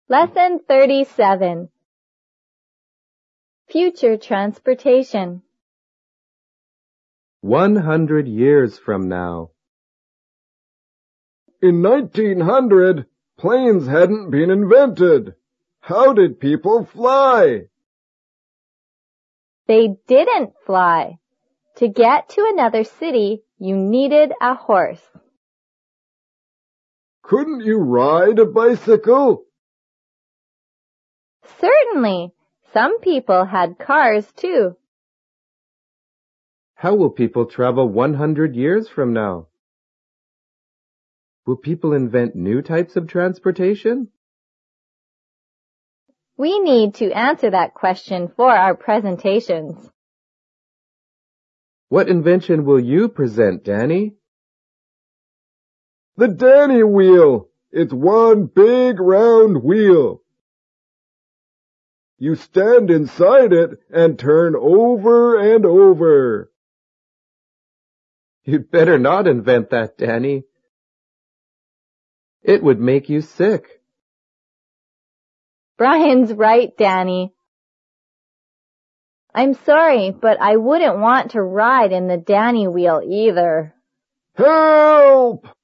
Lesson 37. Future Transportation. 100 years from now. In 1900, planes hadn't been invented. How did people fly? They didn't fly. To get to another city, you needed a horse. Couldn't you ride a bicycle? Certainly. Some people had cars too. How will people travel 100 years from now? Will people invent new types of transportation? We need to answer that question for our presentations. What invention will you present, Danny? The Danny wheel. It's one big round wheel. You stand inside it and turn over and over. You'd better not invent that, Danny. It would make you sick. Brian's right, Danny. I'm sorry, but I wouldn't want to ride in the Danny wheel either. Help!